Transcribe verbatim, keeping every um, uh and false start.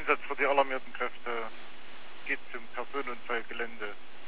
Einsatz für die alarmierten Kräfte geht zum Personenunfallgelände